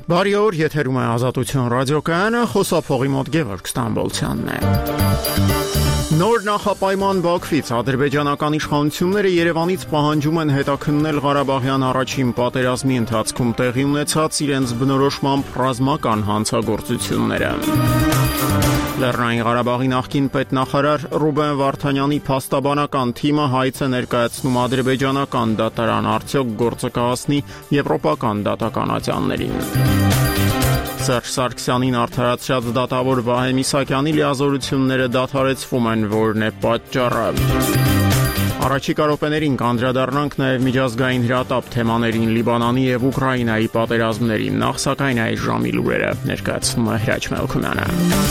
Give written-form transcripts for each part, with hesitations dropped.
Բարի օր, եթերում է Ազատություն ռադիոկայանը, խոսափողի մոտ Գևորգ Ստամբոլցյանն է։ Նոր նախապայման Բաքվից ադրբեջանական իշխանությունները Երևանից պահանջում են հետաքննել Ղարաբաղյան առաջին պատերազմի ընթացքում տեղի ունեցած իրենց բնորոշմամբ ռազմական հանցագործությունները։ Լեռնային Ղարաբաղի նախկին պետնախարար Ռուբեն Վարդանյանի փաստաբանական թիմը հայց է ներկայացնում ադրբեջանական դատարան, արդյոք գործը կհասնի եվրոպական դատական ատյաններին։ Սերժ Սարգսյանին արդարացրած դատավոր Վահե Միսակյանի լիազորությունները դադարեցվում են, որն է պատճառը։ Առաջիկա րոպեներին կանդրադառնանք նաև միջազգային հրատապ թեմաներին, Լիբանանի եւ Ուկրաինայի պատերազմներին, նախ սակայն այս ժամի լուրերը ներկայացնում է Հրաչ Մելքումյանը։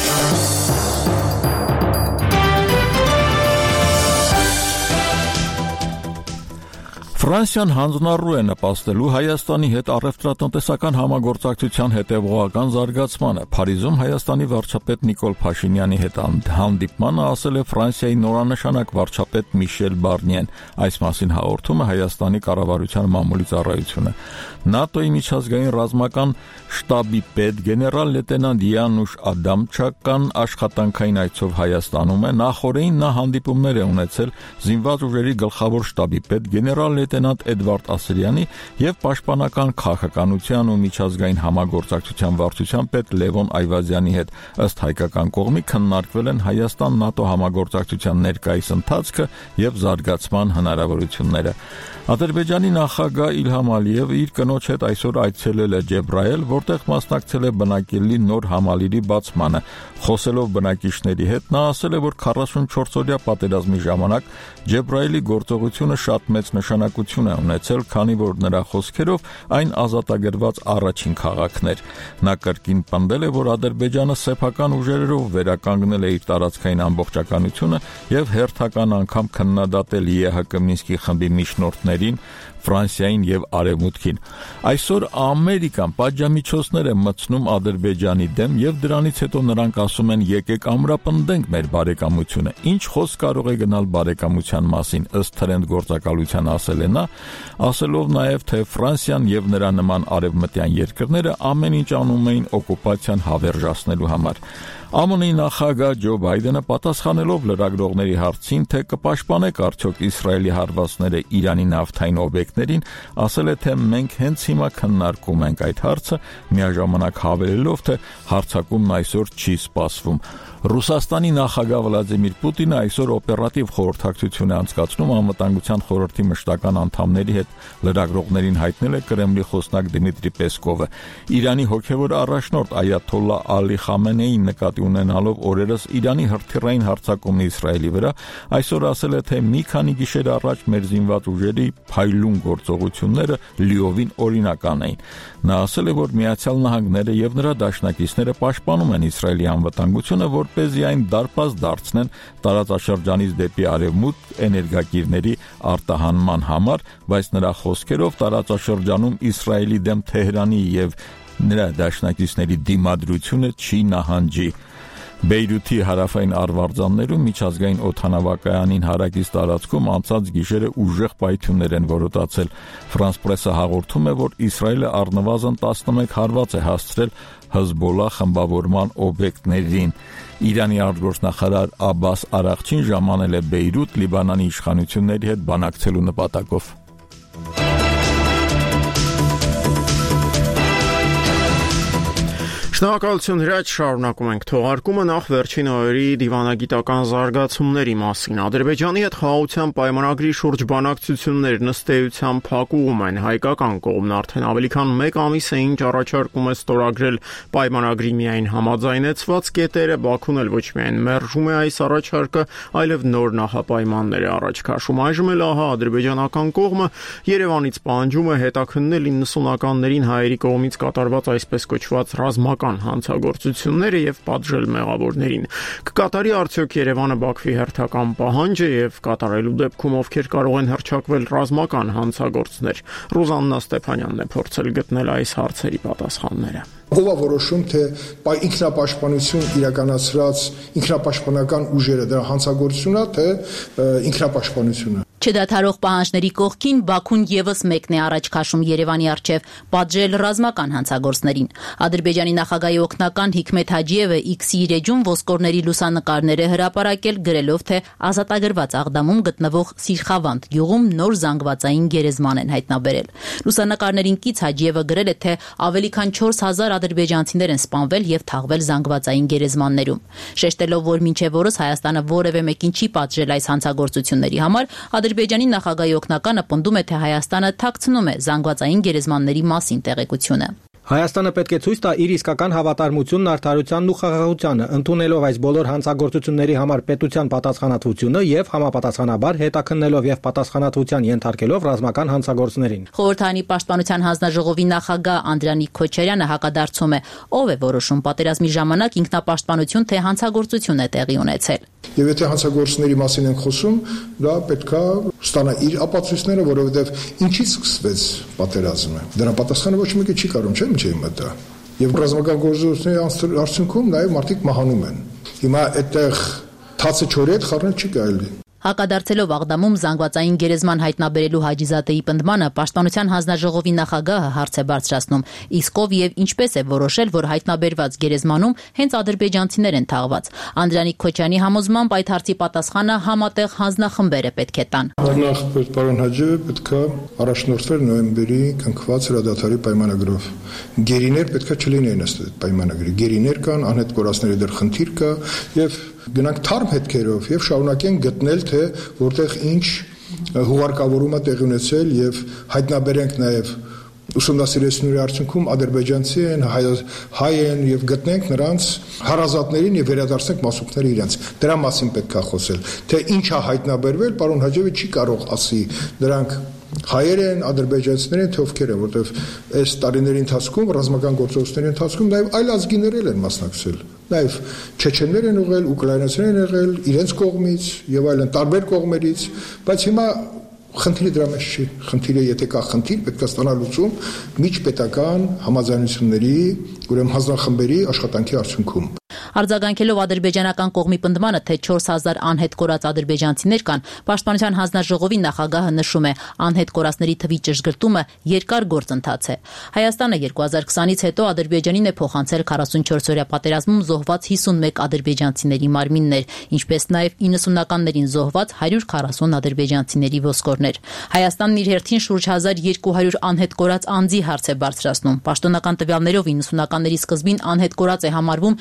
Ֆրանսիան հանձնառու է նպաստելու Հայաստանի հետ առևտրատնտեսական համագործակցության հետևողական զարգացմանը։ Փարիզում Հայաստանի վարչապետ Նիկոլ Փաշինյանի հետ հանդիպմանը ասել է Ֆրանսիայի նորանշանակ վարչապետ Միշել Բարնիեն։ Այս մասին հաղորդում է Հայաստանի կառավարության մամուլի ծառայությունը։ ՆԱՏՕ-ի միջազգային ռազմական շտաբի պետ գեներալ լեյտենանտ Յանուշ Ադամչական աշխատանքային այցով Հայաստանում է։ Նախորդին նա հանդիպումներ է ունեցել զինված ուժերի գլխավոր շտաբի պետ գեներալ լեյտենանտ Էդվարդ Ասրյանի եւ պաշտպանական քաղաքականության ու միջազգային համագործակցության վարչության պետ Լևոն Այվազյանի հետ։ Ըստ հայկական կողմի քննարկվել են Հայաստան-ՆԱՏՕ համագործակցության ներկայիս ընթացքը եւ զարգացման հնարավորությունները։ Ադրբեջանի նախագահ Իլհամ Ալիևը իր կնոջ հետ այսօր այցելել է Ջեբրայել, որտեղ մասնակցել է բնակելի նոր համալիրի բացմանը։ Խոսելով բնակիչների հետ նա ասել է, որ 44-օրյա պատերազմի ժամանակ Ջեբրայելի գործողությունը շատ մեծ նշանակություն է ունեցել, քանի որ նրա խոսքերով այն ազատագրված առաջին քաղաքն էր։ Նա կրկին պնդել է, որ Ադրբեջանը սեփական ուժերով վերականգնել է իր տարածքային ամբողջականությունը եւ հերթական անգամ քննադատել ԵՀԿ Մինսկի խմբի միջնորդներին, Ֆրանսիային եւ Արևմուտքին։ Այսօր Ամերիկան պատժամիջոցներ է մտցնում Ադրբեջանի դեմ եւ դրանից հետո նրանք ասում են եկեք ամրապնդենք մեր բարեկամությունը։ Ինչ խոսք կարող է գնալ բարեկամության մասին, ըստ թրենդ գործակալության ասել է նա, ասելով նաեւ թե Ֆրանսիան եւ նրա նման արևմտյան երկրները ամեն ինչ անում էին օկուպացիան հավերժացնելու համար։ ԱՄՆ-ի նախագահ Ջո Բայդենը պատասխանելով լրագրողների հարցին, թե կպաշտպանեք արդյոք Իսրայելի հարվածները Իրանի նավթային օբյեկտներին, ասել է, թե մենք հենց հիմա քննարկում ենք այդ հարցը, միաժամանակ հավելելով, թե հարձակումն այսօր չի սպասվում։ Ռուսաստանի նախագահ Վլադիմիր Պուտինը այսօր օպերատիվ խորհրդակցություն է անցկացնում Անվտանգության խորհրդի մշտական անդամների հետ, լրագրողներին հայտնել է Կրեմլի խոսնակ Դմիտրի Պեսկովը։ Իրանի հոգևոր առաջնորդ Այաթոլլա Ալի Խամենեին նկատի ունենալով օրերս Իրանի հրթիռային հարձակումն Իսրայելի վրա, այսօր ասել է, թե մի քանի գիշեր առաջ մեր զինված ուժերի փայլուն գործողությունները լիովին օրինական էին։ Նա ասել է, որ Միացյալ Նահանգները եւ նրա դաշնակիցները պաշտպանում են Իսրայելի անվտանգությունը, որպեսզի այն դարպաս դարձնեն տարածաշրջանից դեպի արևմուտք էներգակիրների արտահանման համար, բայց նրա խոսքերով տարածաշրջանում Իսրայելի դեմ Թեհրանի եւ նրա դաշնակիցների դիմադրությունը չի նահանջի։ Բեյրութի հարավային արվարձաններում միջազգային օդանավակայանին հարակից տարածքում անցած գիշերը ուժեղ պայթյուններ են որոտացել։ Ֆրանս պրեսը հաղորդում է, որ Իսրայելը առնվազն 11 հարված է հասցրել Հեզբոլլա խմբավորման օբյեկտներին։ Իրանի արտգործնախարար Աբբաս Արաղչին ժամանել է Բեյրութ Լիբանանի իշխանությունների հետ բանակցելու նպատակով։ Շնորհակալություն Հրաչ, շարունակում ենք թողարկումը նախ վերջին օրերի դիվանագիտական զարգացումների մասին։ Ադրբեջանի հետ խաղաղության պայմանագրի շուրջ բանակցություններ ըստ փակուղում են։ Հայկական կողմն արդեն ավելի քան 1 ամիս է ինչ առաջարկում է ստորագրել պայմանագրի միայն համաձայնեցված կետերը, Բաքուն էլ ոչ միայն մերժում է այս առաջարկը, այլև նոր նախապայմաններ է առաջ քաշում։ Այժմ էլ ահա ադրբեջանական կողմը Երևանից պահանջում է հետաքննել 90-ականներին հայերի կողմից կատարված այսպես կոչված ռազմական հանցագործությունները եւ պատժել մեղավորներին։ Կկատարի արդյոք Երևանը Բաքվի հերթական պահանջը եւ կատարելու դեպքում ովքեր կարող են հռչակվել ռազմական հանցագործներ։ Ռուզաննա Ստեփանյանն է փորձել գտնել այս հարցերի պատասխանները։ Ով է որոշում, թե ինքնապաշտպանություն իրականացրած ինքնապաշտպանական ուժերը դրա հանցագործությունն է, թե ինքնապաշտպանությունը։ Չդադարող պահանջների կողքին Բաքուն ևս մեկն է առաջ քաշում Երևանի առջև՝ պատժել ռազմական հանցագործներին։ Ադրբեջանի նախագահի օգնական Հիկմեթ Հաջիևը X-ի իր էջում ոսկորների լուսանկարներ է հրապարակել, գրելով, թե ազատագրված Աղդամում գտնվող Սիրխավանդ գյուղում նոր զանգվածային գերեզման են հայտնաբերել։ Լուսանկարներին կից Հաջիևը գրել է, թե ավելի քան 4000 ադրբեջանցիներ են սպանվել եւ թաղվել զանգվածային գերեզմաններում։ Շեշտելով, որ մինչեւ օրս Հայաստանը որևէ մեկին չի պատժել այս հանցագործությունների համար, Ադրբեջանի նախագահի օգնականը պնդում է, թե Հայաստանը թաքցնում է զանգվածային գերեզմանների մասին տեղեկությունը։ Հայաստանը պետք է ցույց տա իր իսկական հավատարմությունն արդարությանն ու խաղաղությանը, ընդունելով այս բոլոր հանցագործությունների համար պետության պատասխանատվությունը եւ համապատասխանաբար հետաքննելով եւ պատասխանատվության ենթարկելով ռազմական հանցագործներին։ Խորհրդարանի պաշտպանության հանձնաժողովի նախագահ Անդրանիկ Քոչարյանը հակադարձում է, ով է որոշում պատերազմի ժամանակ ինքնապաշտպանություն թե հանցագործություն է տեղի ունեցել։ Եվ եթե հանցագործների մասին ենք խոսում, դա պետքա ստանա իր ապացույցները, որովհետև ինչից սկսվեց պատերազմը։ Դրա պատասխանը ոչ մեկը չի կարող, չէ՞, ինչ է մտա։ Եվ ռազմական գործողությունների արդյունքում նաև մարդիկ մահանում են։ Հիմա այդտեղ թացը չորի հետ խառնել չի կարելի։ Հակադարձելով Աղդամում զանգվածային գերեզման հայտնաբերելու Հաջիզադեի պնդմանը, պաշտպանության հանձնաժողովի նախագահը հարց է բարձրացնում, իսկ ով եւ ինչպես է որոշել, որ հայտնաբերված գերեզմանում հենց ադրբեջանցիներ են թաղված։ Անդրանիկ Քոչյանի համոզմամբ այդ հարցի պատասխանը համատեղ հանձնախմբերը պետք է տան։ Նախ պարոն Հաջիևը պետքա առաջնորդվեր նոյեմբերի կնքված հրադադարի պայմանագրով։ Գերիներ պետքա չլինեն ըստ այդ պայմանագրի։ Գերիներ կան, անհետ կորածների դեռ խնդիր կա եւ գնանք թարմ հետքերով եւ շարունակենք գտնել, թե որտեղ ինչ հուղարկավորում է տեղի ունեցել եւ հայտնաբերենք նաեւ ուսումնասիրությունների արդյունքում ադրբեջանցի են, հայ են եւ գտնենք նրանց հարազատներին եւ վերադարձնենք մասուկները իրենց։ Դրա մասին պետք է խոսել, թե ինչ է հայտնաբերվել, պարոն Հաջիևը չի կարող ասի դրանք հայեր են, ադրբեջանցիներ են, թե ովքեր են, որտեվ այս տարիների ընթացքում ռազմական գործողությունների ընթացքում նաեւ այլ ազգիներ են մասնակցել։ Նաեւ չեչեններ են եղել, ուկրաինացիներ են եղել, իրենց կողմից եւ այլն տարբեր կողմերից, բայց հիմա խնդիրը դրա մեջ չի։ Խնդիրը, եթե կա խնդիր, պետք է ստանալ լուծում միջպետական համաձայնությունների, ուրեմն հանձնախմբերի աշխատանքի արդյունքում։ Արձագանքելով ադրբեջանական կողմի պնդմանը, թե 4000 անհետ կորած ադրբեջանցիներ կան, պաշտպանության հանձնաժողովի նախագահը նշում է, անհետ կորածների թվի ճշգրտումը երկար գործընթաց է։ Հայաստանը 2020-ից հետո Ադրբեջանին է փոխանցել 44-օրյա պատերազմում զոհված 51 ադրբեջանցիների մարմիններ, ինչպես նաև 90-ականներին զոհված 140 ադրբեջանցիների ոսկորներ։ Հայաստանն իր հերթին շուրջ 1200 անհետ կորած անձի հարց է բարձրացնում։ Պաշտոնական տվյալներով 90-ականների սկզբին անհետ կորած է համարվում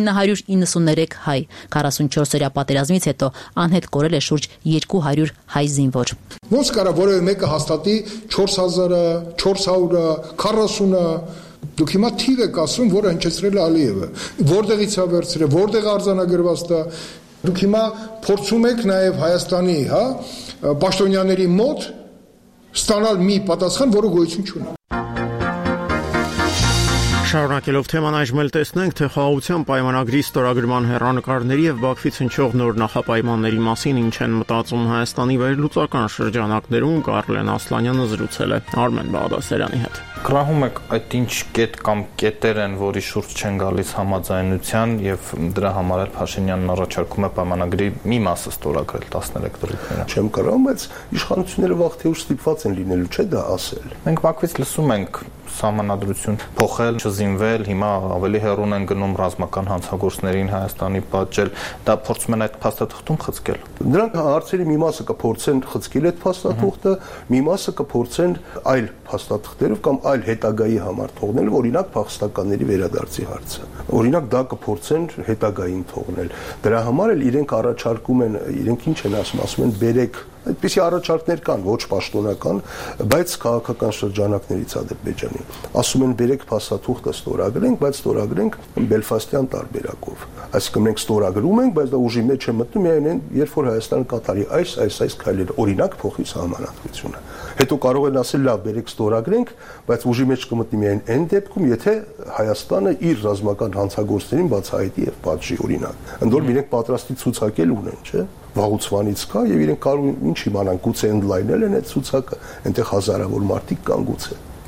993 հայ, 44-օրյա պատերազմից հետո անհետ կորել է շուրջ 200 հայ զինվոր։ Ոնց կարա որևէ մեկը հաստատի 4000-ը, 400-ը, 40-ը, դուք հիմա թիվ եք ասում, որը հնչեցրել է Ալիևը, որտեղից է վերցրել, որտեղ արձանագրված դա։ Դուք հիմա փորձում եք նաև Հայաստանի, պաշտոնյաների մոտ ստանալ մի պատասխան, որը գոյություն չունի։ Շարունակելով թեման այժմ էլ տեսնենք, թե խաղաղության պայմանագրի ստորագրման հեռանկարների եւ Բաքվից հնչող նոր նախապայմանների մասին ինչ են մտածում Հայաստանի վերլուծական շրջանակներում Կարլեն Ասլանյանը զրուցել է Արմեն Բաղդասարյանի հետ։ Գրահում եք այդ ինչ կետ կամ կետեր են, որի շուրջ չեն գալիս համաձայնության եւ դրա համար էլ Փաշինյանն առաջարկում է պայմանագրի մի մասը ստորագրել 13 դրույթները։ Չեմ կարող, բայց իշխանությունները վաղ թե ուշ ստիպված են լինելու, չէ՞ դա ասել։ Մենք Բաքվից լսում ենք սահմանադրություն փոխել, չզինվել, հիմա ավելի հեռուն են գնում ռազմական հանցագործներին Հայաստանի պատժել, դա փորձում են այդ փաստաթղթում խցկել։ Նրանք հարցերի մի մասը կփորձեն խցկել այդ փաստաթղթը, մի մասը կփորձեն այլ փաստաթղթերով կամ այլ հետագայի համար թողնել, օրինակ փախստականների վերադարձի հարցը։ Օրինակ դա կփորձեն հետագային թողնել։ Դրա համար էլ իրենք առաջարկում են, իրենք ինչ են ասում են բերեք այդպիսի առաջարկներ կան, ոչ պաշտոնական, բայց քաղաքական շրջանակներից Ադրբեջանի։ Ասում են բերեք փաստաթուղթը ստորագրենք, բայց ստորագրենք Բելֆաստյան տարբերակով։ Այսինքն մենք ստորագրում ենք, բայց դա ուժի մեջ է մտնում միայն երբ որ Հայաստանը կատարի այս քայլերը, օրինակ փոխի սահմանադրությունը։ Հետո կարող են ասել լավ, բերեք ստորագրենք, բայց ուժի մեջ կմտնի միայն այն դեպքում, եթե Հայաստանը իր ռազմական հանցագործներին բացահայտի եւ պատժի, օրինակ։ Ընդ որում իրենք պատրաստի ցուցակել ունեն, չէ՞։ Վաղուցվանից կա եւ իրենք կարող ինչ իմանան, գուցե ընդլայնել են այդ ցուցակը, այնտեղ հազարավոր մարդիկ կան գուցե։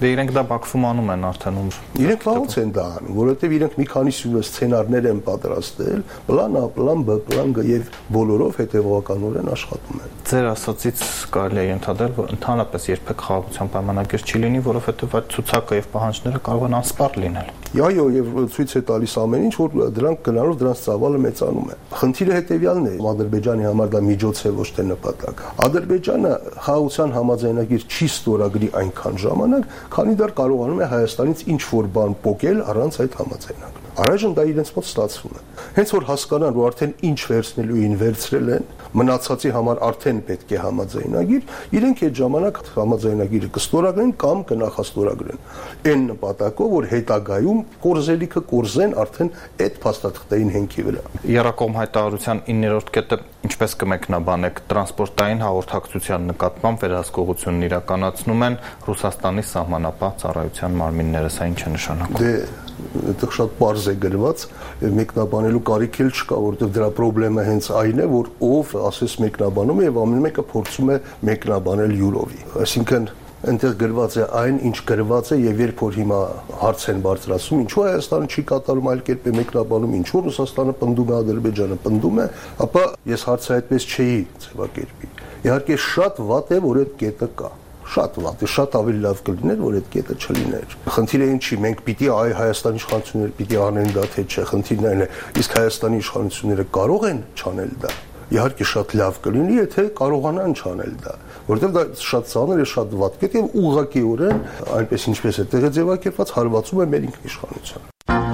Դե իրենք դա Բաքվում անում են արդեն ում։ Իրենք ո՞նց են դա անում, որովհետև իրենք մի քանի սցենարներ են պատրաստել, պլան A, պլան B, պլան G եւ բոլորով հետեւողականորեն աշխատում են։ Ձեր ասածից կարելի է ընդհանրել, որ ընդհանրապես երբեք խաղաղության պայմանագիր չի լինի, որովհետև այդ ցուցակը եւ պահանջները կարող են անսպառ լինել։ Այո, եւ ցույց է տալիս ամեն ինչ, որ դրանք գնալով դրանց ծավալը մեծանում է։ Խնդիրը հետեւյալն է, Ադրբեջանի համար դա միջոց է, ոչ թե նպատակ։ Ադրբեջանը խաղաղության համաձայնագիր չի ստորագրի այնքան ժամանակ, քանի դեռ կարողանում է Հայաստանից ինչ որ բան փոկել առանց այդ համաձայնագրի։ Առայժմ դա իրենց մոտ ստացվում է։ Հենց որ հասկանան, որ արդեն ինչ վերցնելու են վերցրել են, մնացածի համար արդեն պետք է համաձայնագիր, իրենք այդ ժամանակ համաձայնագիրը կստորագրեն կամ կնախաստորագրեն։ Այն նպատակով, որ հետագայում կորզելիքը կորզեն արդեն այդ փաստաթղթային հենքի վրա։ Եռակողմ հայտարարության 9-րդ կետը ինչպես կմեկնաբանեք տրանսպորտային հաղորդակցության նկատմամբ վերահսկողությունն իրականացնում են Ռուսաստանի սահմանապահ ծառայության մարմինները, սա ինչ է նշանակում։ Այդտեղ շատ པարզ է գրված, մեկնաբանելու կարիք էլ չկա, որովհետև դրա խնդրեմը հենց այն է, որ ով ասես մեկնաբանում է եւ ամեն մեկը փորձում է մեկնաբանել յուրովի։ Այսինքն այնտեղ գրված է այն, ինչ գրված է եւ երբ որ հիմա հարց են բարձրացում, ինչու Հայաստանը չի կատարում այլ կերպ է մեկնաբանում, ինչու Ռուսաստանը պնդում է, Ադրբեջանը պնդում է, ապա ես հարցը այդպես չէի ձևակերպի։ Իհարկե շատ վատ է, որ այդ կետը կա։ Շատ վատ է, շատ ավելի լավ կլիներ, որ այդ կետը չլիներ։ Խնդիրը ինչի, մենք պիտի Հայաստանի իշխանությունները պիտի անեն դա, թե չէ, խնդիրն այն է, իսկ Հայաստանի իշխանությունները կարող են չանել դա։ Իհարկե շատ լավ կլինի, եթե կարողանան չանել դա, որովհետև դա շատ ծանր է, շատ վատ կետ եւ ուղղակիորեն այնպես ինչպես է տեղը ձևակերպված հարվածում է մեր ինքնիշխանությանը։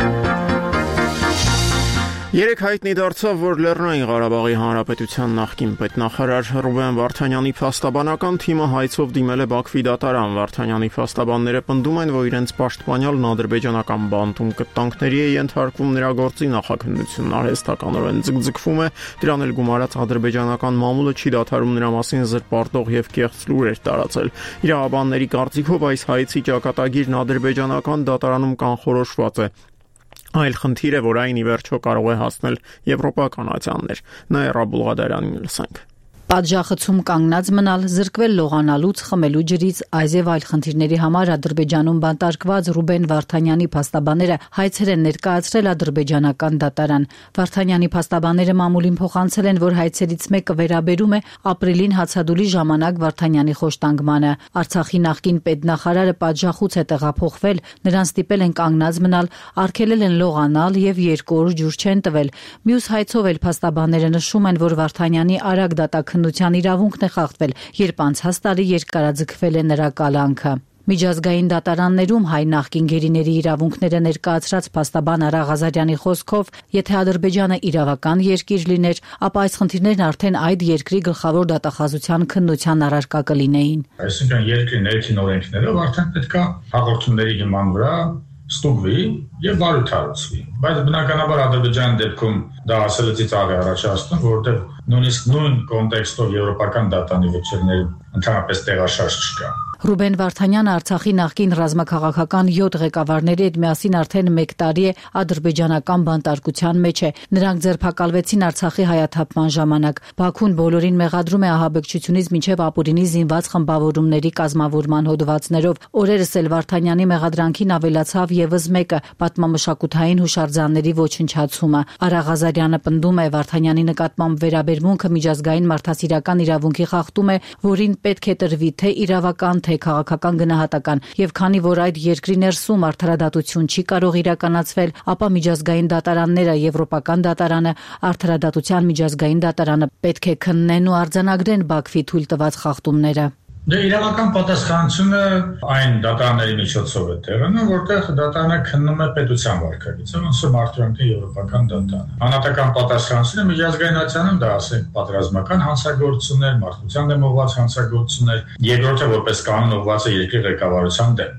Երեք հայտնի դարձավ, որ Լեռնային Ղարաբաղի Հանրապետության նախկին պետնախարար Ռուբեն Վարդանյանի փաստաբանական թիմը հայցով դիմել է Բաքվի դատարան։ Վարդանյանի փաստաբանները պնդում են, որ իրենց պաշտպանյալն ադրբեջանական բանտում կտանքների է ենթարկվում, նրա գործի նախաքննությունն արհեստականորեն ձգձգվում է, դրան էլ գումարած ադրբեջանական մամուլը չի դադարում նրա մասին զրպարտող եւ կեղծ լուրեր տարածել։ Իրավաբանների կարծիքով այս հայցի ճակատագիրն ադրբեջանական դատարանում կանխորոշված է։ Այլ խնդիր է, որ այն ի վերջո կարող է հասնել եվրոպական ատյաններ։ Նաիրա Բուլղադարյանին լսենք։ Պատժախցում կանգնած մնալ, զրկվել լողանալուց, խմելու ջրից, այս եւ այլ խնդիրների համար Ադրբեջանում բանտարկված Ռուբեն Վարդանյանի փաստաբանները հայցեր են ներկայացրել ադրբեջանական դատարան։ Վարդանյանի փաստաբանները մամուլին փոխանցել են, որ հայցերից մեկը վերաբերում է ապրիլին հացադուլի ժամանակ Վարդանյանի խոշտանգմանը։ Արցախի նախկին պետնախարարը պատժախուց է տեղափոխվել, նրան ստիպել են կանգնած մնալ, արգելել են լողանալ եւ 2 օր ջուր չեն տվել։ Մյուս հայցով էլ փաստաբանները նշում են, որ Վարդանյանի արագ դատաքննության իրավունքն է խախտվել, երբ անցած տարի երկարաձգվել է նրա կալանքը։ Միջազգային դատարաններում հայ նախկին գերիների իրավունքները ներկայացրած փաստաբան Արա Ղազարյանի խոսքով, եթե Ադրբեջանը իրավական երկիր լիներ, ապա այս խնդիրներն արդեն այդ երկրի գլխավոր դատախազության քննության առարկա կլինեին։ Այսինքն երկրի ներքին օրենքներով արդեն պետք է հաղորդումների հիման վրա ստուգվի եւ բարույթացվի, բայց բնականաբար Ադրբեջանի դեպքում դա ասելը ծիծաղ է առաջացնում, որովհետեւ նույնիսկ նույն կոնտեքստով եվրոպական դատանի վճիռներում ընդհանրապես տեղաշարժ չկա։ Ռուբեն Վարդանյանը Արցախի նախկին ռազմաքաղաքական 7 ղեկավարների հետ միասին արդեն 1 տարի է ադրբեջանական բանտարկության մեջ է։ Նրանք ձերբակալվեցին Արցախի հայաթափման ժամանակ։ Բաքուն բոլորին մեղադրում է ահաբեկչությունից մինչև ապօրինի զինված խմբավորումների կազմավորման հոդվածներով։ Օրերս էլ Վարդանյանի մեղադրանքին ավելացավ եւս մեկը՝ պատմամշակութային հուշարձանների ոչնչացումը։ Արա Ղազարյանը պնդում է, Վարդանյանի նկատմամբ վերաբերմունքը միջազգային մարդասիրական իրավունքի խախտում է, որին պետք է տրվի թե իրավական թե քաղաքական գնահատական, եւ քանի որ այդ երկրի ներսում արդարադատություն չի կարող իրականացվել, ապա միջազգային դատարանները, Եվրոպական դատարանը, արդարադատության միջազգային դատարանը պետք է քննեն ու արձանագրեն Բաքվի թույլ տված խախտումները։ Դե իրավական պատասխանատվությունը այն դատարանների միջոցով է տեղանում, որտեղ դատարանը քննում է պետության վարքագիծը, ոնց որ մարդու եվրոպական դատարանը։ Անհատական պատասխանատվությունը միջազգային ատյանում դա ասենք պատերազմական հանցագործություններ, մարդկության դեմ ուղղված հանցագործություններ, երկրորդը որպես կանոն ուղղված է երկրի ղեկավարության դեմ։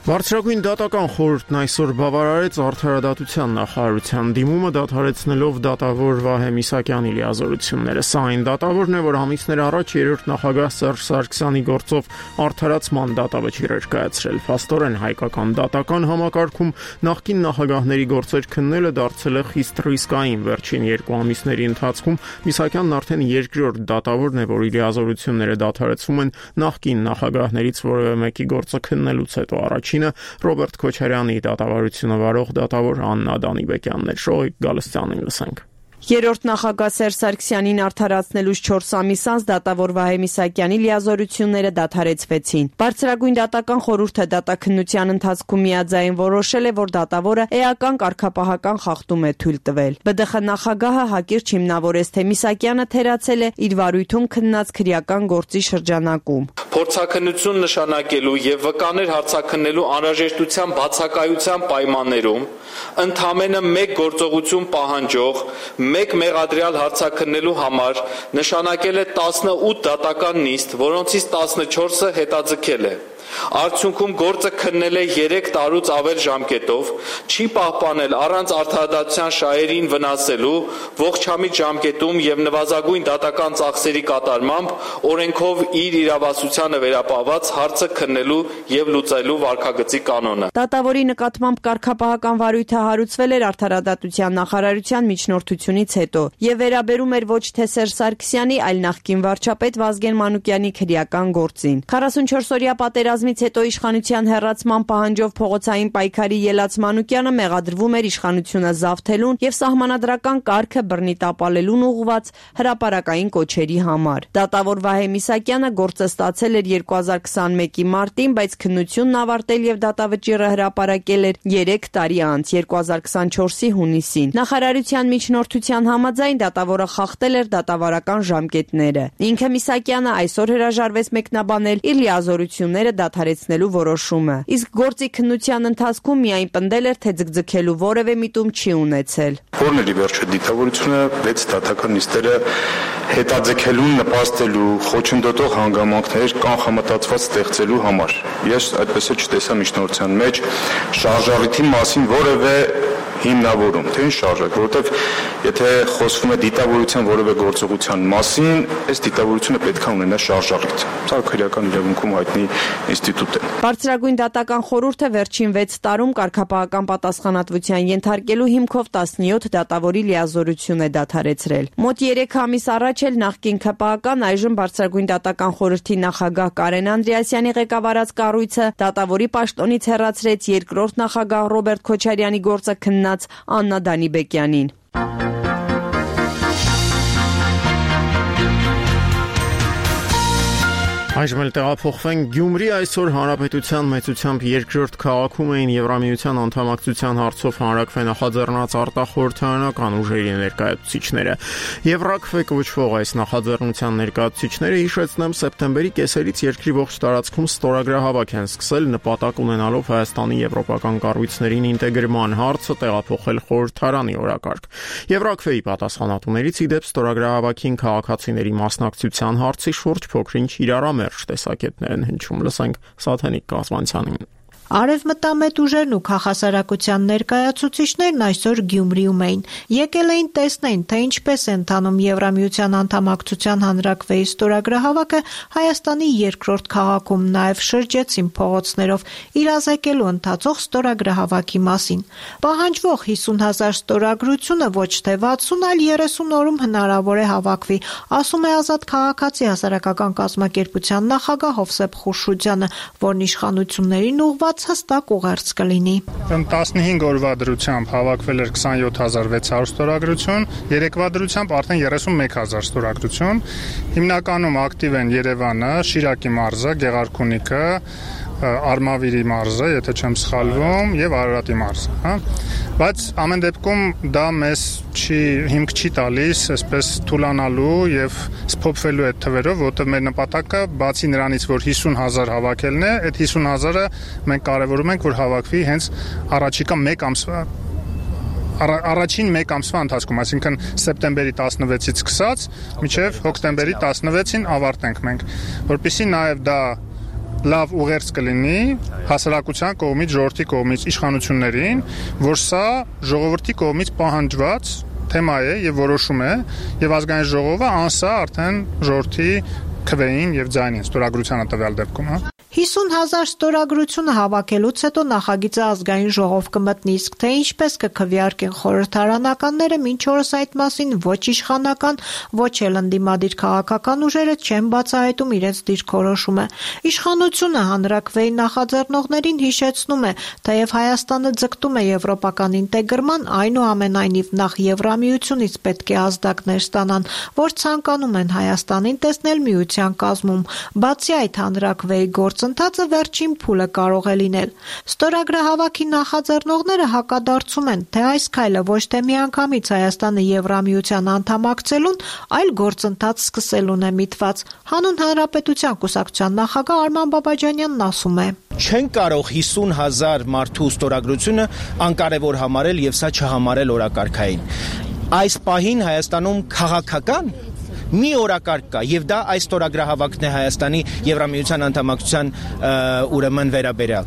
Բարձրագույն դատական խորհուրդն այսօր բավարարեց Արդարադատության նախարարության դիմումը դադարեցնելով դատավոր Վահե Միսակյանի լիազորությունները։ Սա այն դատավորն է, որ ամիսներ առաջ երրորդ նախագահ Սերժ Սարգսյանի գործով արդարացման դատավճիռ էր կայացրել։ Փաստորեն հայկական դատական համակարգում նախկին նախագահների գործեր քննելը դարձել է խիստ ռիսկային։ Վերջին 2 ամիսների ընթացքում Միսակյանն արդեն երկրորդ դատավորն է, որի լիազորությունները դադարեցվում են նախկին նախագահներից որևէ մեկի գործը քննելուց հետո։ Ռոբերտ Քոչարյանի դատավարությունը վարող դատավոր Աննա Դանիբեկյանն էր։ Շողիկ Գալստյանին լսենք։ Երրորդ նախագահ Սերժ Սարգսյանին արդարացնելուց 4 ամիս անց դատավոր Վահե Միսակյանի լիազորությունները դադարեցվեցին։ Բարձրագույն դատական խորհուրդը դատաքննության ընթացքում միաձայն որոշել է, որ դատավորը էական կարգապահական խախտում է թույլ տվել։ ԲԴԽ նախագահը հակիրճ հիմնավորեց, թե Միսակյանը թերացել է իր վարույթում քննած քրեական գործի շրջանակում։ Փորձաքննություն նշանակելու եւ վկաներ հարցաքննելու անհրաժեշտության բացակայության պայմաններում ընդամենը մեկ գործողություն պահանջող մեկ մեղադրյալ հարցաքննելու համար նշանակել է 18 դատական նիստ, որոնցից 14-ը հետաձգել է։ Արդյունքում գործը քննել է 3 տարուց ավել ժամկետով, չի պահպանել առանց արդարադատության շահերին վնասելու ողջամիտ ժամկետում եւ նվազագույն դատական ծախսերի կատարմամբ օրենքով իր իրավասությանը վերապահված հարցը քննելու եւ լուծելու վարքագծի կանոնը։ Դատավորի նկատմամբ կարգապահական վարույթը հարուցվել էր Արդարադատության նախարարության միջնորդությունից հետո եւ վերաբերում էր ոչ թե Սերժ Սարգսյանի, այլ նախկին վարչապետ Վազգեն Մանուկյանի քրեական գործին։ 44-օրյա պատերազմից հետո իշխանության հեռացման պահանջով փողոցային պայքարի ելած Մանուկյանը մեղադրվում էր իշխանությունը զավթելուն եւ սահմանադրական կարգը բռնի տապալելուն ուղղված հրապարակային կոչերի համար։ Դատավոր Վահե Միսակյանը գործը ստացել էր 2021-ի մարտին, բայց քննությունն ավարտել եւ դատավճիռը հրապարակել էր 3 տարի անց, 2024-ի հունիսին։ Նախարարության միջնորդության համաձայն դատավորը խախտել էր դատավարական ժամկետները։ Ինքը Միսակյանը այսօր հրաժարվեց մեկնաբանել իր լիազորությունները դադարեցնելու որոշումը։ Իսկ գործի քննության ընթացքում միայն պնդել էր, թե ձգձգելու որևէ միտում չի ունեցել։ Որն է վերջը դիտավորությունը 6 դատական նիստերը հետաձգելուն նպաստելու խոչընդոտող հանգամանքներ կանխամտածված ստեղծելու համար։ Ես այդպես էլ չտեսա միջնորդության մեջ շարժառիթի մասին որևէ հիմնավորում, թե ինչ շարժակ, որովհետև եթե խոսվում է դիտավորության որևէ գործողության մասին, այս դիտավորությունը պետք է ունենա շարժառիթ։ Սա քրեական իրավունքում հայտնի ինստիտուտ է։ Բարձրագույն դատական խորհուրդը վերջին 6 տարում կարգապահական պատասխանատվության ենթարկելու հիմքով 17 դատավորի լիազորություն է դադարեցրել։ Մոտ 3 ամիս առաջ էլ նախկին ՔՊԱ-ական, այժմ Բարձրագույն դատական խորհրդի նախագահ Կարեն Անդրեասյանի ղեկավարած կառույցը դատավորի պաշտոնից հեռացրեց երկրորդ նախագահ Ռոբերտ Քոչարյանի գործը քննած Աննա Դանիբեկյանին։ Այժմ էլ տեղափոխվենք Գյումրի։ Այսօր հանրապետության մեծությամբ երկրորդ քաղաքում էին Եվրամիության անդամակցության հարցով հանրակրվե նախաձեռնած արտախորհրդարանական ուժերի ներկայացուցիչները։ Եվրակրվե կոչվող այս նախաձեռնության ներկայացուցիչները, հիշեցնեմ, սեպտեմբերի կեսերից երկրի ողջ տարածքում ստորագրահավաք են սկսել նպատակ ունենալով Հայաստանի եվրոպական կառույցներին ինտեգրման հարցը տեղափոխել խորհրդարանի օրակարգ։ Եվրակրվեի պատասխանատուներից ի դեպ ստորագրահավաքին քաղաքացիների մասնակցության հարցի շուրջ փոքրինչ իրարամերժ տեսակետներ են հնչում։ Լսենք Սաթենիկ Կազմանցյանին։ Արևմտամետ ուժերն ու քաղաքասարակության ներկայացուցիչներն այսօր Գյումրիում էին։ Եկել էին տեսնեն, թե ինչպես է ընթանում Եվրամիության անդամակցության հանրակրվեի ստորագրահավաքը Հայաստանի երկրորդ քաղաքում, նաև շրջեցին փողոցներով իրազեկելու ընթացող ստորագրահավաքի մասին։ Պահանջվող 50,000 ստորագրությունը ոչ թե 60, այլ 30 օրում հնարավոր է հավաքվի, ասում է Ազատ քաղաքացի հասարակական կազմակերպության նախագահ Հովսեփ Խուրշուդյանը, որն իշխանություններին ուղղված հստակ ուղերձ կլինի։ 15 օրվա դրությամբ հավաքվել էր 27600 ստորագրություն, երեկվա դրությամբ արդեն 31000 ստորագրություն։ Հիմնականում ակտիվ են Երևանը, Շիրակի մարզը, Գեղարքունիքը, Արմավիրի մարզը, եթե չեմ սխալվում, եւ Արարատի մարզը, հա։ Բայց ամեն դեպքում դա մեզ հիմք չի տալիս այսպես թուլանալու եւ սփոփվելու այդ թվերով, որտեղ մեր նպատակը բացի նրանից, որ 50,000 հավաքելն է, այդ 50,000-ը մենք կարևորում ենք, որ հավաքվի հենց առաջիկա 1 ամսվա առաջին 1 ամսվա ընթացքում, այսինքն սեպտեմբերի 16-ից սկսած մինչև հոկտեմբերի 16-ին ավարտենք մենք, որպեսզի նաև դա լավ ուղերձ կլինի հասարակության կողմից, ժողովրդի կողմից իշխանություններին, որ սա ժողովրդի կողմից պահանջված թեմա է եւ որոշում է եւ ազգային ժողովը անսա արդեն ժողովրդի քվեին եւ ձայնին ստորագրությանը տվյալ դեպքում, 50,000 ստորագրությունը հավաքելուց հետո նախագիծը ազգային ժողով կմտնի, իսկ թե ինչպես կքվեարկեն խորհրդարանականները, մինչ օրս այդ մասին ոչ իշխանական, ոչ էլ ընդդիմադիր քաղաքական ուժերը չեն բացահայտում իրենց դիրքորոշումը։ Իշխանությունը հանրաքվեի նախաձեռնողներին հիշեցնում է, թեև Հայաստանը ձգտում է եվրոպական ինտեգրման, այնուամենայնիվ նախ Եվրամիությունից պետք է ազդակներ ստանան, որ ցանկանում են Հայաստանին տեսնել միության կազմում։ Բացի այդ, հանրաքվեի գործընթացը վերջին փուլը կարող է լինել։ Ստորագրահավաքի նախաձեռնողները հակադարձում են, թե այս քայլը ոչ թե միանգամից Հայաստանը Եվրամիության անդամակցելուն, այլ գործընթաց սկսելուն է միտված։ Հանուն Հանրապետության կուսակցության նախագահ Արման Բաբաջանյանն ասում է. Չեն կարող 50,000 մարդու ստորագրությունը անկարևոր համարել եւ սա չհամարել օրակարգային։ Այս պահին Հայաստանում քաղաքական մի օրակարգ կա եւ դա այս ստորագրահավաքն է Հայաստանի Եվրամիության անդամակցության ուրեմն վերաբերյալ։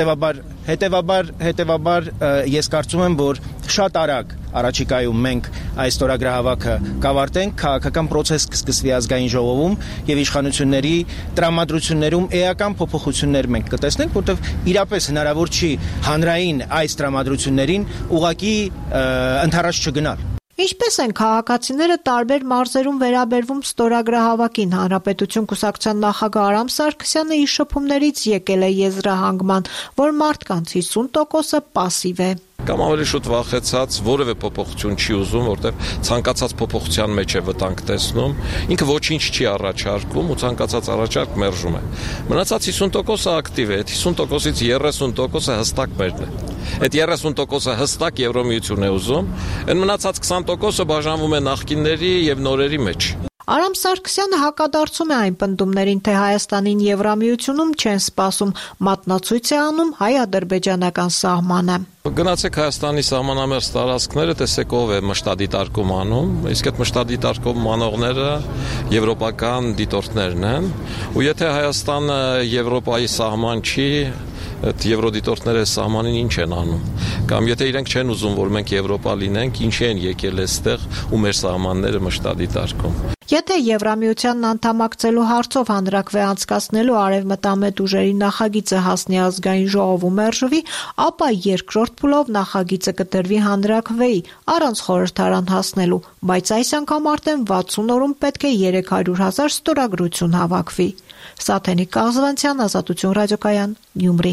Հետևաբար ես կարծում եմ, որ շատ արագ առաջիկայում մենք այս ստորագրահավաքը կավարտենք, քաղաքական process կսկսվի ազգային ժողովում եւ իշխանությունների տրամադրություններում էական փոփոխություններ մենք կտեսնենք, որտեղ իրապես հնարավոր չի հանրային այս տրամադրություններին ուղղակի ընդառաջ չգնալ։ Ինչպես են քաղաքացիները տարբեր մարզերում վերաբերվում ստորագրահավաքին, Հանրապետություն կուսակցության նախագահ Արամ Սարգսյանը իր շփումներից եկել է եզրահանգման, որ մարդկանց 50%-ը պասիվ է։ Կամ ավելի շուտ վախեցած որևէ փոփոխություն չի ուզում, որտեղ ցանկացած փոփոխության մեջ է վտանգ տեսնում, ինքը ոչինչ չի առաջարկում ու ցանկացած առաջարկ մերժում է։ Մնացած 50%-ը ակտիվ է, այդ 50%-ից 30%-ը հստակ մերն է։ Այդ 30%-ը հստակ Եվրոմիություն է ուզում, այն մնացած 20%-ը բաժանվում է նախկինների եւ նորերի մեջ։ Արամ Սարգսյանը հակադարձում է այն պնդումներին, թե Հայաստանին Եվրամիությունում չեն սպասում, մատնացույց է անում հայ-ադրբեջանական սահմանը։ Գնացեք Հայաստանի սահմանամերձ տարածքները, տեսեք ով է մշտադիտարկում անում, իսկ այդ մշտադիտարկում անողները եվրոպական դիտորդներն են, ու եթե Հայաստանը Եվրոպայի սահման չի, այդ եվրոդիտորդները սահմանին ինչ են անում, կամ եթե իրենք չեն ուզում, որ մենք Եվրոպա լինենք, ինչ են եկել այստեղ ու մեր սահմանները մշտադիտարկում։ Եթե Եվրամիությանն անդամակցելու հարցով հանրաքվե անցկացնելու արևմտամետ ուժերի նախագիծը հասնի ազգային ժողովում մերժվի, ապա երկրորդ փուլով նախագիծը կտրվի հանրաքվեի առանց խորհրդարան հասնելու, բայց այս անգամ արդեն 60 օրում պետք է 300,000 ստորագրություն հավաքվի։ Սաթենիկ Կազվանցյան, Ազատություն ռադիոկայան, Գյումրի։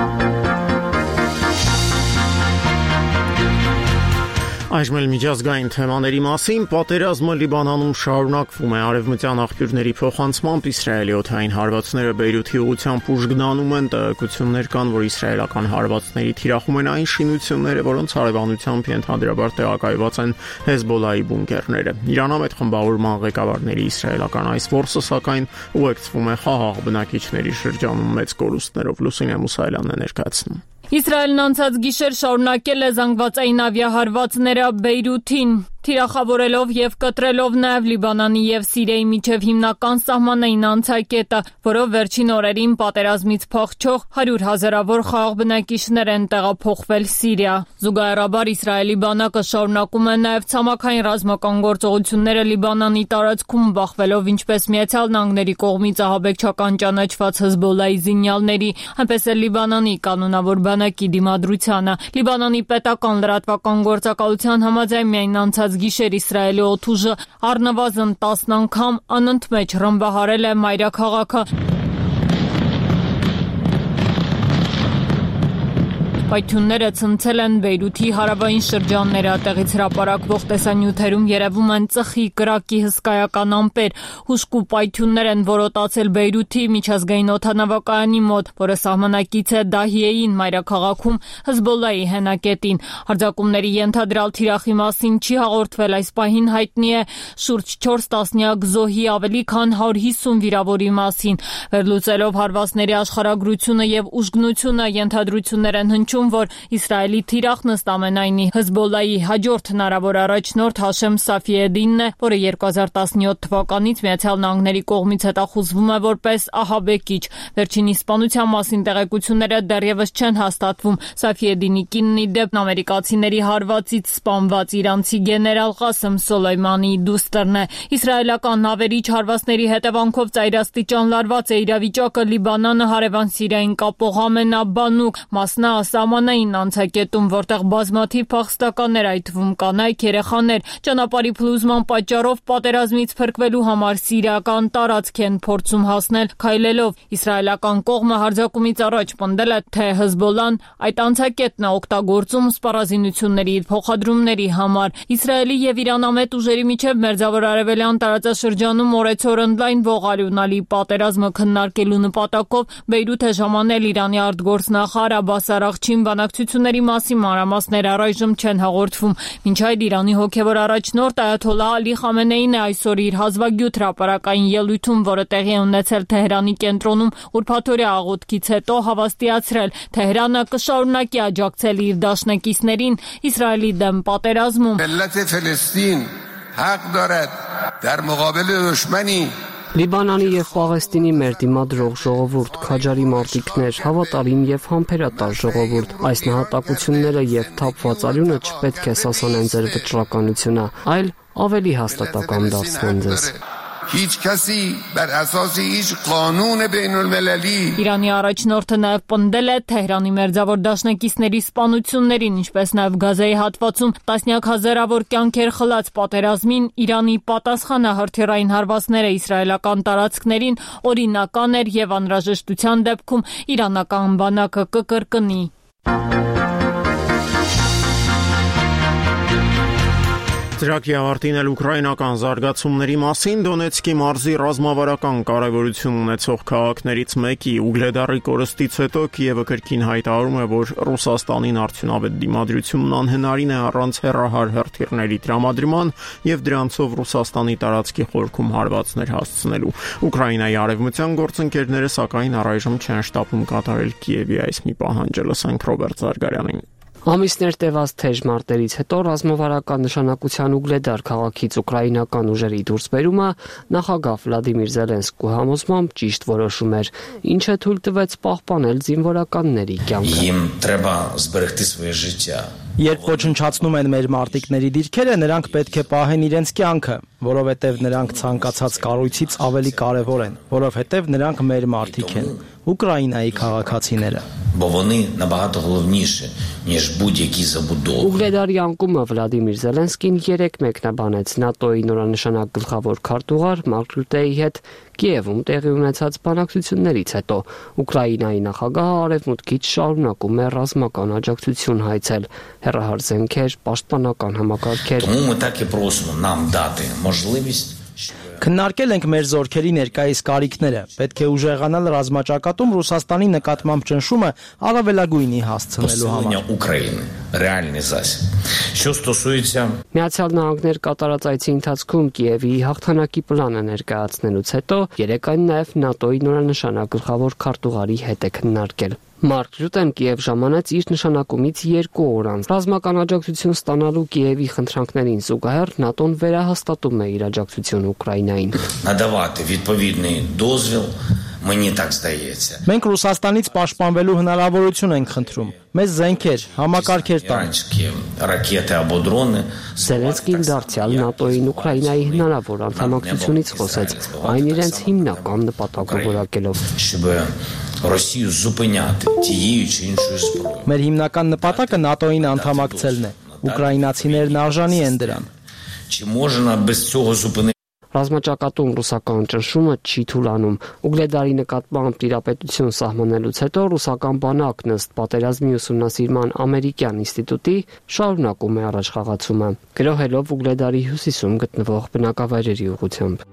Այժմ էլ միջազգային թեմաների մասին պատերազմը Լիբանանում շարունակվում է արևմտյան աղբյուրների փոխանցմամբ Իսրայելի օդային հարվածները Բեյրութի ուղղությամբ ուժգնանում են տեղեկություններ կան, որ իսրայելական հարվածների թիրախում են այն շինությունները, որոնց հարևանությամբ ենթադրաբար տեղակայված են Հեզբոլայի բունկերները։ Իրանամետ խմբավորման ղեկավարների իսրայելական այս որսը սակայն ուղեկցվում է խաղաղ բնակիչների շրջանում մեծ կորուստներով։ Լուսինե Մուսայելյանն է ներկայացնում։ Իսրայելն անցած գիշեր շարունակել է զանգվածային ավիահարվածները Բեյրութին, թիրախավորելով եւ կտրելով նաեւ Լիբանանի եւ Սիրիայի միջև հիմնական սահմանային անցակետը, որով վերջին օրերին պատերազմից փախչող 100,000-ավոր խաղաղ բնակիչներ են տեղափոխվել Սիրիա։ Զուգահեռաբար Իսրայելի բանակը շարունակում է նաեւ ցամաքային ռազմական գործողությունները Լիբանանի տարածքում, բախվելով ինչպես Միացյալ Նահանգների կողմից ահաբեկչական ճանաչված Հեզբոլայի զինյալների, այնպես էլ Լիբանանի կանոնավոր բանակի դիմադրությանը։ Լիբանանի պետական լրատվական գործակալության համաձայն միայն անցած գիշեր Իսրայելի օդուժը առնվազն 10 անգամ անընդմեջ ռմբահարել է մայրաքաղաքը։ Պայթյունները ցնցել են Բեյրութի հարավային շրջանները, տեղից հրապարակվող տեսանյութերում երևում են ծխի, կրակի հսկայական ամպեր, հուժկու պայթյուններ են որոտացել Բեյրութի միջազգային օդանավակայանի մոտ, որը սահմանակից է Դահիեին, մայրաքաղաքում Հեզբոլայի հենակետին։ Հարձակումների ենթադրյալ թիրախի մասին չի հաղորդվել, այս պահին հայտնի է շուրջ 4 տասնյակ զոհի, ավելի քան 150 վիրավորի մասին։ Վերլուծելով հարվածների աշխարհագրությունը եւ ուժգնությունը ենթադրություններ են հնչում, նշում, որ Իսրայելի թիրախն ըստ ամենայնի Հեզբոլլայի հաջորդ հնարավոր առաջնորդ Հաշեմ Սաֆիեդինն է, որը 2017 թվականից Միացյալ Նահանգների կողմից հետախուզվում է որպես ահաբեկիչ։ Վերջինի սպանության մասին տեղեկությունները դեռևս չեն հաստատվում։ Սաֆիեդինի կինն ի դեպ ամերիկացիների հարվածից սպանված իրանցի գեներալ Ղասեմ Սոլեյմանիի դուստրն է։ Իսրայելական նավերի հարվածների հետևանքով ծայրաստիճան լարված է իրավիճակը Լիբանանը հարևան Սիրիային կապող ամենաբանուկ Մասնա սահմանային անցակետում, որտեղ բազմաթիվ փախստականներ, այդ թվում կանայք, երեխաներ, ճանապարհի փլուզման պատճառով պատերազմից փրկվելու համար սիրիական տարածք են փորձում հասնել քայլելով։ Իսրայելական կողմը հարձակումից առաջ պնդել է, թե Հեզբոլլան այդ անցակետն է օգտագործում սպառազինությունների փոխադրումների համար։ Իսրայելի եւ իրանամետ ուժերի միջև Մերձավոր Արևելյան տարածաշրջանում օրեցօր ընդլայն ողալյունալի պատերազմը քննարկելու նպատակով Բեյրութ է ժամանել Իրանի արտգործնախարար Աբբաս Արաղչին։ Բանակցությունների մասին մանրամասներ առայժմ չեն հաղորդվում։ Մինչ այդ Իրանի հոգևոր առաջնորդ Այաթոլլահ Ալի Խամենեին է այսօր իր հազվագյուտ հրապարակային ելույթում, որը տեղի է ունեցել Թեհրանի կենտրոնում ուրբաթօրյա աղոթքից հետո, հավաստիացրել Թեհրանը կշարունակի աջակցել իր դաշնակիցներին Իսրայելի դեմ պատերազմում։ Լիբանանի եւ Պաղեստինի մեր դիմադրող ժողովուրդ, քաջարի մարտիկներ, հավատարիմ եւ համբերատար ժողովուրդ, այս նահատակությունները եւ թափված արյունը չպետք է սասանեն ձեր վճռականությունը, այլ ավելի հաստատակամ դարձնեն ձեզ։ Իրանի առաջնորդը նաև պնդել է Թեհրանի մերձավոր դաշնակիցների սպանություններին, ինչպես նաև Գազայի հատվածում տասնյակ հազարավոր կյանքեր խլած պատերազմին Իրանի պատասխանը հրթիռային հարվածները իսրայելական տարածքներին օրինական էր եւ անհրաժեշտության դեպքում իրանական բանակը կկրկնի։ Ծրագրի ավարտին էլ ուկրաինական զարգացումների մասին Դոնեցկի մարզի ռազմավարական կարևորություն ունեցող քաղաքներից մեկի Ուգլեդարի կորստից հետո Կիևը կրկին հայտարարում է, որ Ռուսաստանին արդյունավետ դիմադրությունն անհնարին է առանց հեռահար հրթիռների տրամադրման եւ դրանցով Ռուսաստանի տարածքի խորքում հարվածներ հասցնելու։ Ուկրաինայի արևմտյան գործընկերները սակայն առայժմ չեն շտապում կատարել Կիևի այս մի պահանջը։ Լսենք Ռոբերտ Զարգարյանին։ Ամիսներ տևած թեժ մարտերից հետո ռազմավարական նշանակության Ուգլեդար քաղաքից ուկրաինական ուժերի դուրսբերումը նախագահ Վլադիմիր Զելենսկու համոզմամբ ճիշտ որոշում էր, ինչը թույլ տվեց պահպանել զինվորականների կյանքը։ Երբ ոչնչացնում են մեր մարտիկների դիրքերը, նրանք պետք է պահեն իրենց կյանքը, որովհետև նրանք ցանկացած կառույցից ավելի կարևոր են, որովհետև նրանք մեր մարտիկ են, Ուկրաինայի քաղաքացիները։ Ուգլեդարի անկումը Վլադիմիր Զելենսկին 3 մեկնաբանեց ՆԱՏՕ-ի նորանշանակ գլխավոր քարտուղար Մարկ Ռյուտեի հետ Կիևում տեղի ունեցած բանակցություններից հետո Ուկրաինայի նախագահը արևմուտքից շարունակում է ռազմական աջակցություն հայցել, հեռահար զենքեր, պաշտպանական համակարգեր։ Քննարկել ենք մեր զորքերի ներկայիս կարիքները։ Պետք է ուժեղանալ ռազմաճակատում Ռուսաստանի նկատմամբ ճնշումը առավելագույնի հասցնելու համար։ Միացյալ Նահանգներ կատարած այցի ընթացքում Կիևի հաղթանակի պլանը ներկայացնելուց հետո երեկ այն նաև ՆԱՏՕ-ի նորանշանակ գլխավոր քարտուղարի հետ է քննարկել։ Մարկ Ռյուտեն Կիև ժամանեց իր նշանակումից 2 օր անց։ Ռազմական աջակցություն ստանալու Կիևի խնդրանքներին զուգահեռ ՆԱՏՕ-ն վերահաստատում է իր աջակցությունը Ուկրաինային։ Մենք Ռուսաստանից պաշտպանվելու հնարավորություն ենք խնդրում։ Մեզ զենքեր, համակարգեր տան։ Զելենսկին դարձյալ ՆԱՏՕ-ին Ուկրաինայի հնարավոր անդամակցությունից խոսեց, այն իրենց հիմնական նպատակը որակելով։ Մեր հիմնական նպատակը ՆԱՏՕ-ին անդամակցելն է։ Ուկրաինացիներն արժանի են դրան։ Ռազմաճակատում ռուսական ճնշումը չի թուլանում։ Ուգլեդարի նկատմամբ տիրապետություն սահմանելուց հետո ռուսական բանակն ըստ պատերազմի ուսումնասիրման ամերիկյան ինստիտուտի շարունակում է առաջխաղացումը, գրոհելով Ուգլեդարի հյուսիսում գտնվող բնակավայրերի ուղղությամբ։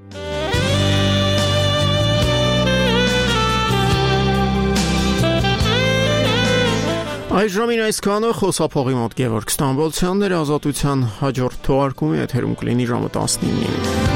Այժմին այսքանը խոսափողի մոտ Գևորգ Ստամբոլցյանն էր, Ազատության հաջորդ թողարկումը եթերում կլինի ժամը 19-ին։